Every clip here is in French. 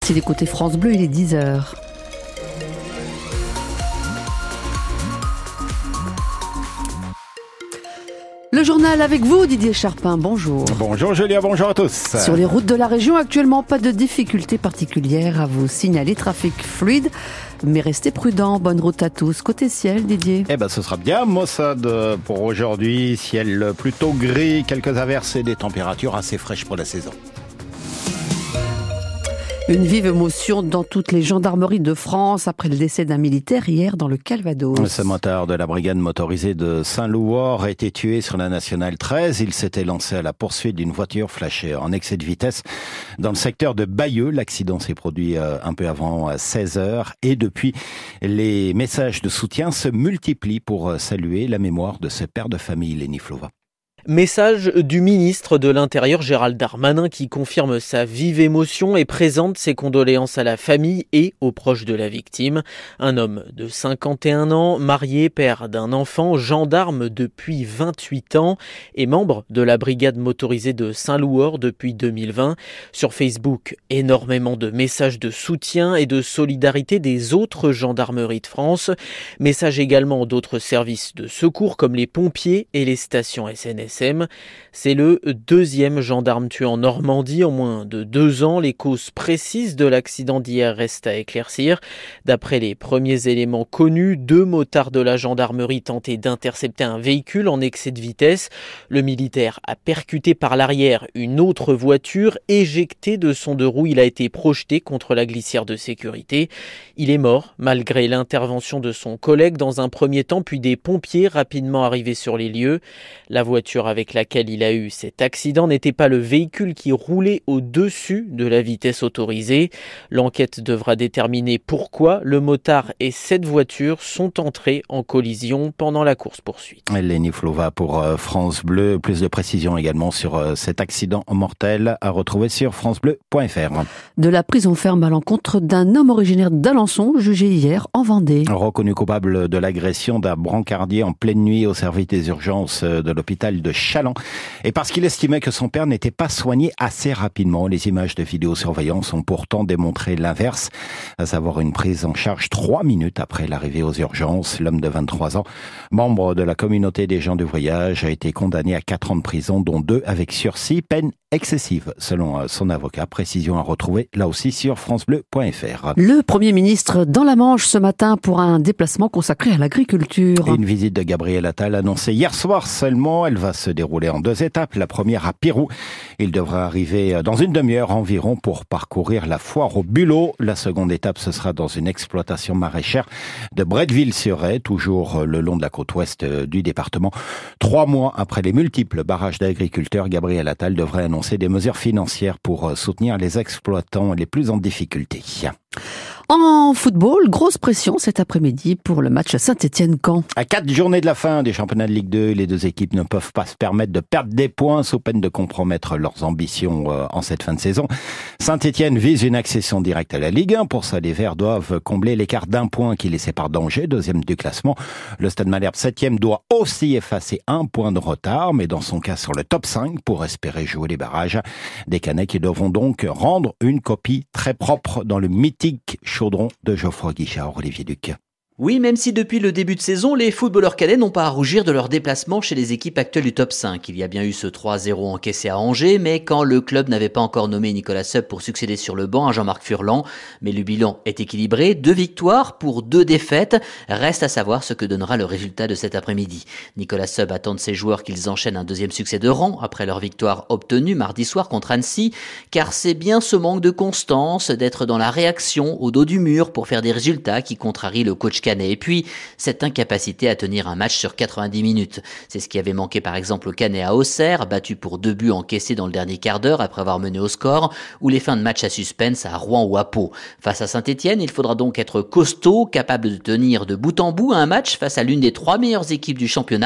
Merci d'écouter France Bleu, il est 10h. Le journal avec vous, Didier Charpin, bonjour. Bonjour Julia, bonjour à tous. Sur les routes de la région, actuellement, pas de difficultés particulières à vous signaler. Trafic fluide, mais restez prudents. Bonne route à tous. Côté ciel, Didier. Ce sera bien Mossad pour aujourd'hui. Ciel plutôt gris, quelques averses et des températures assez fraîches pour la saison. Une vive émotion dans toutes les gendarmeries de France après le décès d'un militaire hier dans le Calvados. Ce motard de la brigade motorisée de Saint-Louor a été tué sur la Nationale 13. Il s'était lancé à la poursuite d'une voiture flashée en excès de vitesse dans le secteur de Bayeux. L'accident s'est produit un peu avant 16h et depuis, les messages de soutien se multiplient pour saluer la mémoire de ce père de famille, Léni Flova. Message du ministre de l'Intérieur Gérald Darmanin qui confirme sa vive émotion et présente ses condoléances à la famille et aux proches de la victime. Un homme de 51 ans, marié, père d'un enfant, gendarme depuis 28 ans et membre de la brigade motorisée de Saint-Louor depuis 2020. Sur Facebook, énormément de messages de soutien et de solidarité des autres gendarmeries de France. Messages également d'autres services de secours comme les pompiers et les stations SNSM. C'est le deuxième gendarme tué en Normandie en moins de 2 ans. Les causes précises de l'accident d'hier restent à éclaircir. D'après les premiers éléments connus, 2 motards de la gendarmerie tentaient d'intercepter un véhicule en excès de vitesse. Le militaire a percuté par l'arrière une autre voiture. Éjecté de son 2 roues, il a été projeté contre la glissière de sécurité. Il est mort malgré l'intervention de son collègue dans un premier temps, puis des pompiers rapidement arrivés sur les lieux. La voiture avec laquelle il a eu cet accident n'était pas le véhicule qui roulait au-dessus de la vitesse autorisée. L'enquête devra déterminer pourquoi le motard et cette voiture sont entrés en collision pendant la course-poursuite. Léni Flova pour France Bleu. Plus de précisions également sur cet accident mortel à retrouver sur francebleu.fr. De la prison ferme à l'encontre d'un homme originaire d'Alençon, jugé hier en Vendée. Reconnu coupable de l'agression d'un brancardier en pleine nuit au service des urgences de l'hôpital de Challans. Et parce qu'il estimait que son père n'était pas soigné assez rapidement. Les images de vidéosurveillance ont pourtant démontré l'inverse, à savoir une prise en charge 3 minutes après l'arrivée aux urgences. L'homme de 23 ans, membre de la communauté des gens du voyage, a été condamné à 4 ans de prison, dont 2 avec sursis, peine excessive, selon son avocat. Précision à retrouver là aussi sur francebleu.fr. Le Premier ministre dans la Manche ce matin pour un déplacement consacré à l'agriculture. Une visite de Gabriel Attal annoncée hier soir seulement. Elle va se dérouler en 2 étapes. La première à Pirou. Il devra arriver dans une demi-heure environ pour parcourir la foire au Bulot. La seconde étape, ce sera dans une exploitation maraîchère de Bretteville-sur-Aie, toujours le long de la côte ouest du département. 3 mois après les multiples barrages d'agriculteurs, Gabriel Attal devrait annoncer des mesures financières pour soutenir les exploitants les plus en difficulté. En football, grosse pression cet après-midi pour le match Saint-Étienne-Caen. À 4 journées de la fin des championnats de Ligue 2, les 2 équipes ne peuvent pas se permettre de perdre des points sous peine de compromettre leurs ambitions en cette fin de saison. Saint-Étienne vise une accession directe à la Ligue 1. Pour ça, les Verts doivent combler l'écart d'1 point qui les sépare d'Angers, 2e du classement. Le Stade Malherbe, 7e, doit aussi effacer 1 point de retard, mais dans son cas sur le top 5 pour espérer jouer les barrages. Des Canets qui devront donc rendre une copie très propre dans le mythique chaudron de Geoffroy Guichard, Olivier Duc. Oui, même si depuis le début de saison, les footballeurs cadets n'ont pas à rougir de leur déplacement chez les équipes actuelles du top 5. Il y a bien eu ce 3-0 encaissé à Angers, mais quand le club n'avait pas encore nommé Nicolas Seub pour succéder sur le banc à Jean-Marc Furlan. Mais le bilan est équilibré, 2 victoires pour 2 défaites. Reste à savoir ce que donnera le résultat de cet après-midi. Nicolas Seub attend de ses joueurs qu'ils enchaînent un 2e succès de rang après leur victoire obtenue mardi soir contre Annecy, car c'est bien ce manque de constance, d'être dans la réaction au dos du mur pour faire des résultats qui contrarient le coach Canet. Et puis, cette incapacité à tenir un match sur 90 minutes. C'est ce qui avait manqué par exemple au Canet à Auxerre, battu pour 2 buts encaissés dans le dernier quart d'heure après avoir mené au score, ou les fins de match à suspense à Rouen ou à Pau. Face à Saint-Étienne, il faudra donc être costaud, capable de tenir de bout en bout un match face à l'une des 3 meilleures équipes du championnat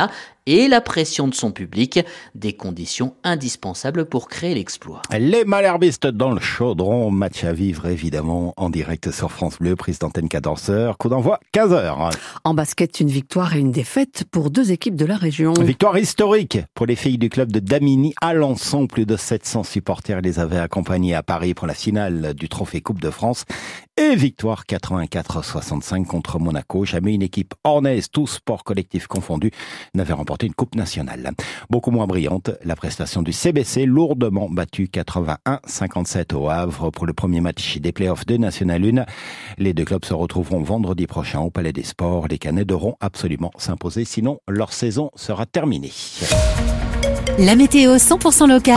et la pression de son public, des conditions indispensables pour créer l'exploit. Les malherbistes dans le chaudron, match à vivre évidemment en direct sur France Bleu, prise d'antenne 14h, coup d'envoi 15h. En basket, une victoire et une défaite pour deux équipes de la région. Victoire historique pour les filles du club de Damigny. Alençon, plus de 700 supporters les avaient accompagnés à Paris pour la finale du Trophée Coupe de France. Et victoire 84-65 contre Monaco. Jamais une équipe ornaise, tous sports collectifs confondus, n'avait remporté une coupe nationale. Beaucoup moins brillante, la prestation du CBC, lourdement battu 81-57 au Havre pour le premier match des playoffs de National 1. Les deux clubs se retrouveront vendredi prochain au Palais des Sports. Les Canets devront absolument s'imposer, sinon leur saison sera terminée. La météo 100% locale.